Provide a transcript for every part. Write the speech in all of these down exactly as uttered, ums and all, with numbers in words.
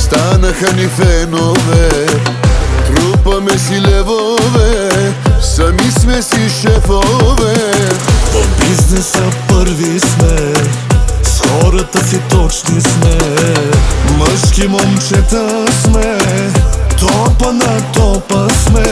станаха ни фенове, трупаме си левове, сами сме си шефове. В бизнеса първи сме, с хората си точни сме, мъжки момчета сме, топа на топа сме.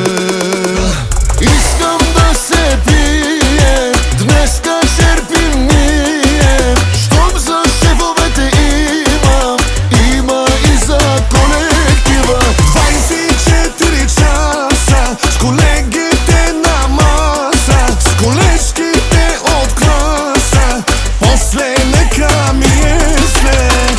Искам да се пие, днеска черпим ние, щом за шефовете има, има и за колектива. двайсет и четири часа с колегите на маса, с колежките от класа, после нека ми е след.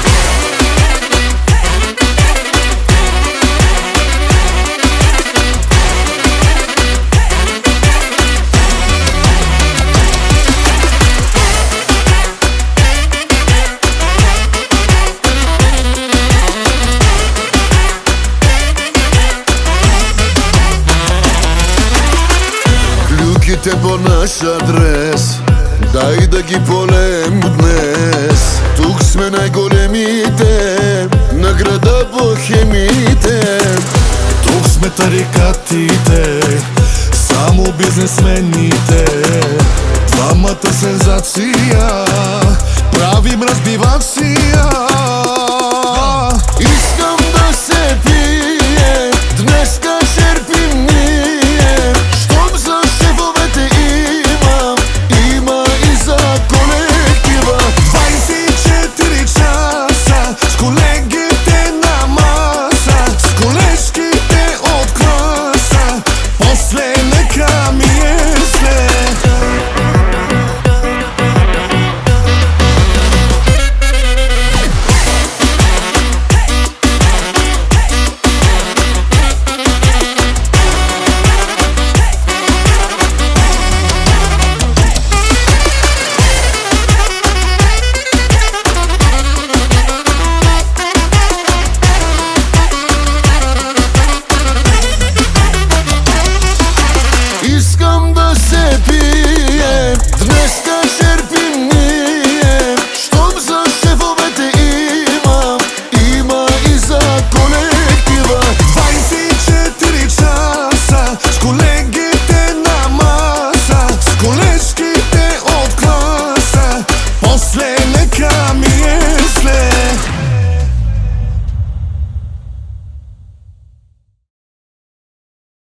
Клюките по наш адрес, дай да ги полем днес. Тук сме най-големите, на града бохемите. Тук сме тарикатите, само бизнесмените. Двамата сензация, правим разбивация.